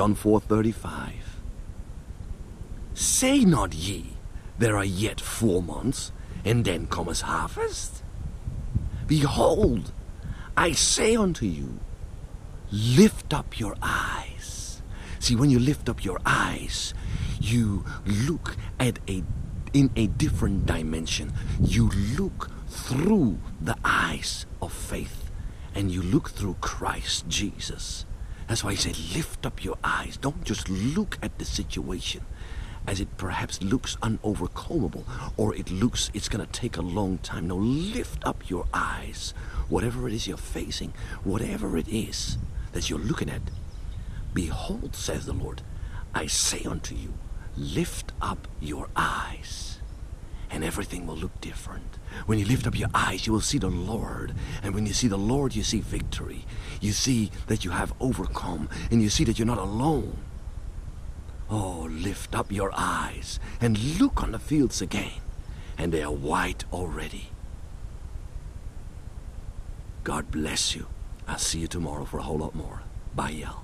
John 4:35. Say not ye, there are yet 4 months, and then cometh harvest? Behold, I say unto you, lift up your eyes. See, when you lift up your eyes, you look in a different dimension. You look through the eyes of faith, and you look through Christ Jesus. That's why he said, lift up your eyes. Don't just look at the situation as it perhaps looks unovercomable, or it looks it's going to take a long time. No, lift up your eyes. Whatever it is you're facing, whatever it is that you're looking at, behold, says the Lord, I say unto you, lift up your eyes, and everything will look different. When you lift up your eyes, you will see the Lord. And when you see the Lord, you see victory. You see that you have overcome, and you see that you're not alone. Oh, lift up your eyes and look on the fields again, and they are white already. God bless you. I'll see you tomorrow for a whole lot more. Bye, y'all.